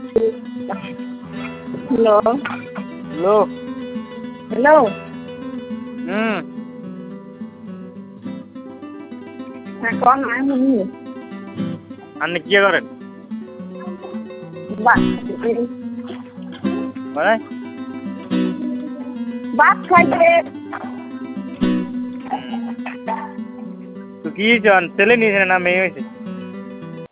Hello hello. Hello कौन है mummy अन्य क्या करें? बात बोले? बात खाइए तू की जान चले नहीं है ना मैं वैसे